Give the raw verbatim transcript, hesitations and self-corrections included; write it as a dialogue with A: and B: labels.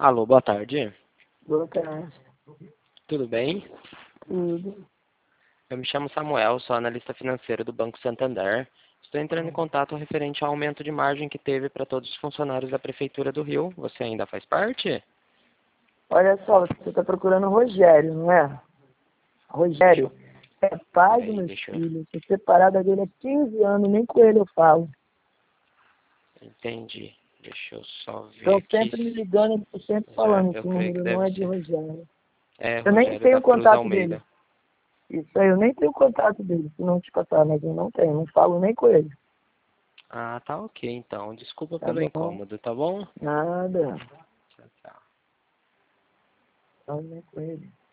A: Alô, boa tarde.
B: Boa tarde.
A: Tudo bem?
B: Tudo.
A: Eu me chamo Samuel, sou analista financeiro do Banco Santander. Estou entrando em contato referente ao aumento de margem que teve para todos os funcionários da Prefeitura do Rio. Você ainda faz parte?
B: Olha só, você está procurando o Rogério, não é? Rogério é pai dos
A: Peraí,
B: meus
A: deixa eu...
B: filhos. Sou separada dele há quinze anos, nem com ele eu falo.
A: Entendi. Deixa eu só ver
B: Estão
A: aqui.
B: sempre me ligando, eu estou sempre
A: Já,
B: falando.
A: eu
B: Esse
A: creio que
B: número não
A: deve
B: é de
A: ser.
B: Rogério.
A: É,
B: Eu nem
A: Rogério
B: tenho
A: da
B: o
A: Cruz
B: contato dele.
A: Almeida.
B: Isso aí, eu nem tenho o contato dele, se não te passar, mas eu não tenho, não falo nem com ele.
A: Ah, tá ok, então. Desculpa
B: Tá
A: pelo
B: bom?
A: incômodo, tá bom?
B: Nada.
A: Tchau, tchau.
B: Falo nem com ele.